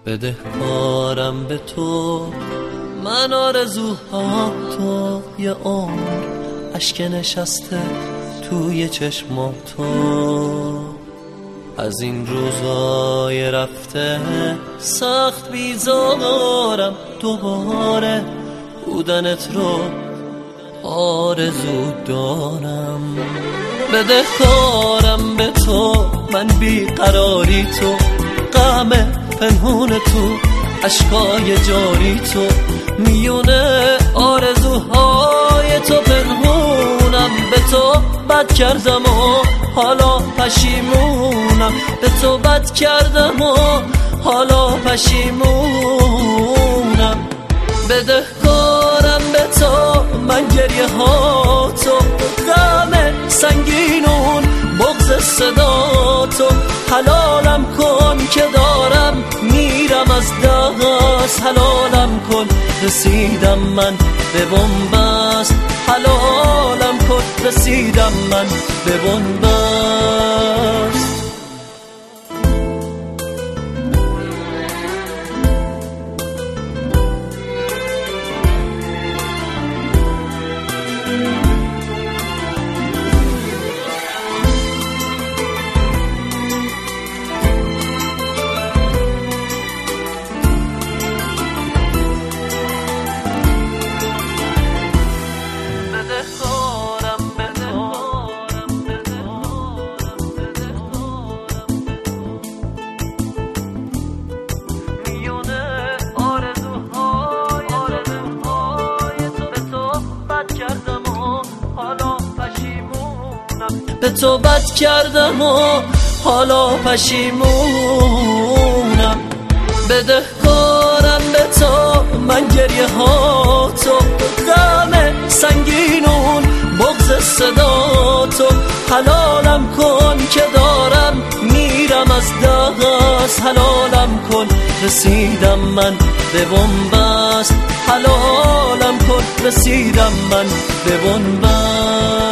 بدهکارم به تو، من آرزوها تو، یه عمر اشک نشسته توی چشم تو. از این روزای رفته سخت بیزارم، دوباره بودنت رو آرزو دارم. بدهکارم به تو، من بیقراری تو، غم پنهون تو، اشکای جاری تو، میونه آرزوهای تو پنهونم. به تو بد کردم و حالا پشیمونم، به تو بد کردم و حالا پشیمونم. بدهکارم به تو، من گریه ها تو، غم سنگینون، بغض صدا تو. حلالم کن که دارم میرم از دست، حلالم کن رسیدم من به بنبست، حلالم کن رسیدم من به بنبست. به تو بد کردم و حالا پشیمونم. بدهکارم به تو، من گریه ها تو، غم سنگینون، بغض صدا تو. حلالم کن که دارم میرم از دست، حلالم کن رسیدم من به بنبست، حلالم کن رسیدم من به بنبست.